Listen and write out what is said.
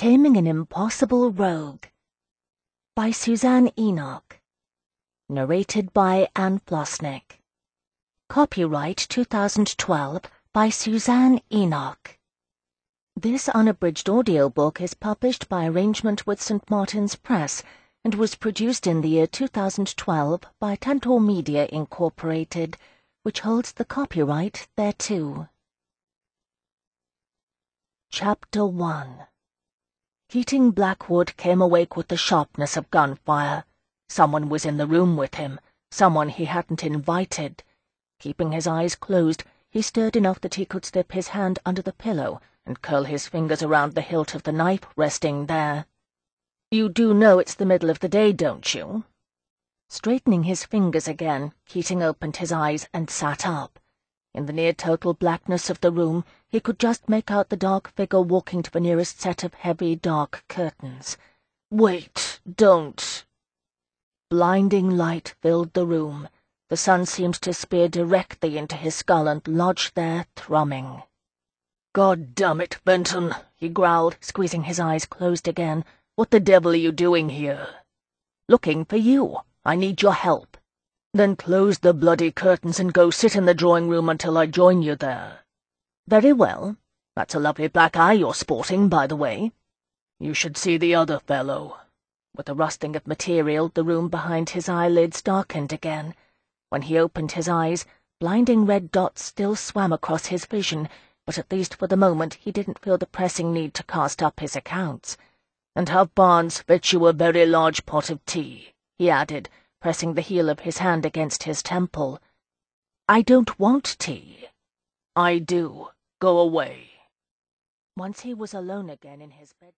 Taming an Impossible Rogue by Suzanne Enoch. Narrated by Anne Flosnick. Copyright 2012 by Suzanne Enoch. This unabridged audiobook is published by arrangement with St. Martin's Press and was produced in the year 2012 by Tantor Media Incorporated, which holds the copyright thereto. Chapter 1. Keating Blackwood came awake with the sharpness of gunfire. Someone was in the room with him, someone he hadn't invited. Keeping his eyes closed, he stirred enough that he could slip his hand under the pillow and curl his fingers around the hilt of the knife resting there. "You do know it's the middle of the day, don't you?" Straightening his fingers again, Keating opened his eyes and sat up. In the near-total blackness of the room, he could just make out the dark figure walking to the nearest set of heavy, dark curtains. "Wait, don't—" Blinding light filled the room. The sun seemed to spear directly into his skull and lodge there, thrumming. "God damn it, Benton," he growled, squeezing his eyes closed again. "What the devil are you doing here?" "Looking for you. I need your help." "Then close the bloody curtains and go sit in the drawing-room until I join you there." "Very well. That's a lovely black eye you're sporting, by the way." "You should see the other fellow." With a rustling of material, the room behind his eyelids darkened again. When he opened his eyes, blinding red dots still swam across his vision, but at least for the moment he didn't feel the pressing need to cast up his accounts. "And have Barnes fetch you a very large pot of tea," he added, pressing the heel of his hand against his temple. "I don't want tea." "I do. Go away." Once he was alone again in his bed.